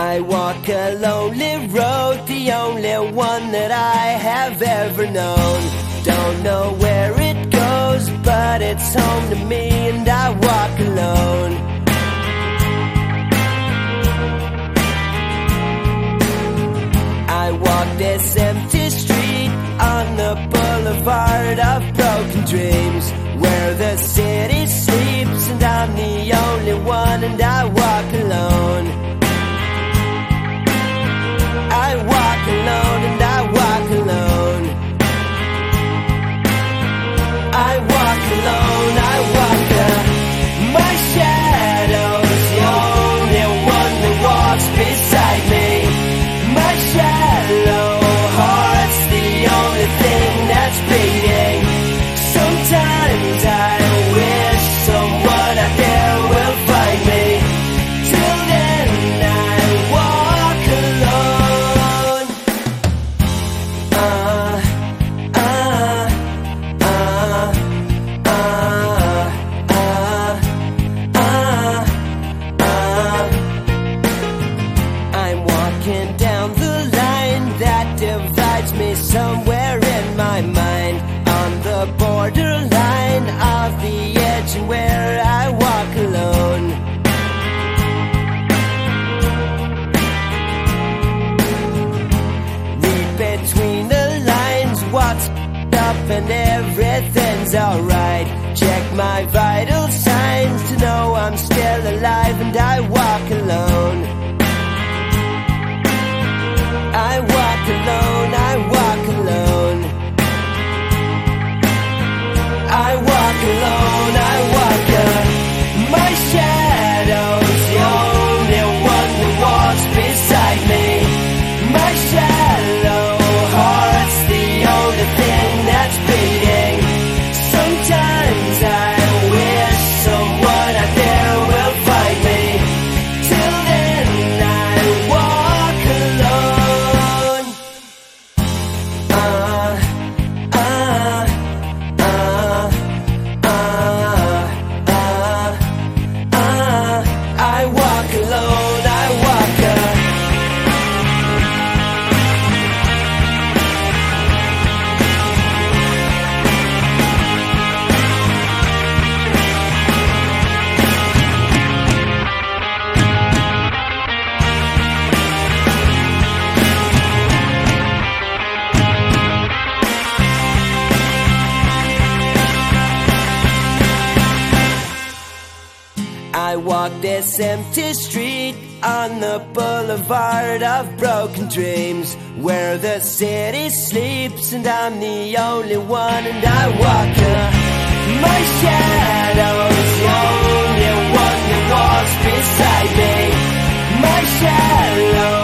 I walk a lonely road, the only one that I have ever known. Don't know where it goes, but it's home to me, and I walk alone. I walk this empty street on the boulevard of broken dreams, where the city sleeps and I'm the only one, and I walk alone. I walk alone and I walk alone. I walk alone, I walk alone. My shadow's the only one that walks beside me. My shallow heart's the only thing that's beating. Sometimes I wish someone out there will find me. Till then I walk alone. I'm walking down the line that divides me somewhere in my mind, on the borderline of the edge and where I walk alone. Read between the lines what's up and everything's alright. Check my vital signs to know I'm still alive, and I walk alone. I walk alone, I walk alone. I walk alone, I walk alone. My shadow's the only one that walks beside me. My shallow heart's the only thing that's beating. Sometimes I wish someone out there will find me. Till then I walk alone. I walk alone, I walk alone. I walk this empty street on the boulevard of broken dreams, where the city sleeps and I'm the only one, and I walk alone. My shadow's the only one that walks beside me. My shadow